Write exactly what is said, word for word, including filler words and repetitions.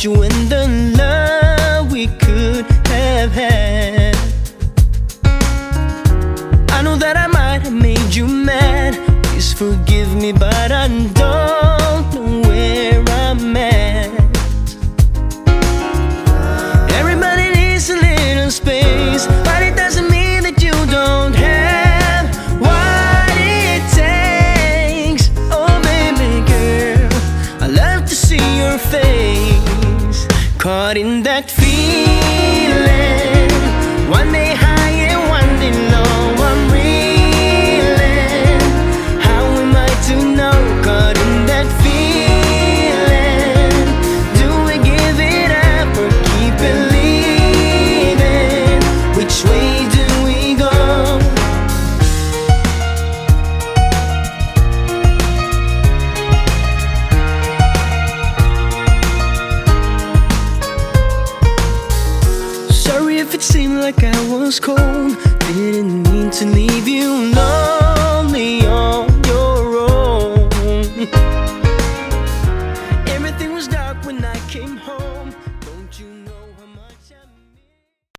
you and the love we could have had. I know that I might have made you mad. Please forgive me, but I don't know where I'm at. Everybody needs a little space, but it doesn't mean that you don't have what it takes. Oh baby girl, I love to see your face, caught in that feeling. One day high and one day low, I'm reeling. How am I to know? Caught in that feeling. Do we give it up or keep believing? Which way do we go? Sorry if it seemed like I was cold. Didn't mean to leave you alone.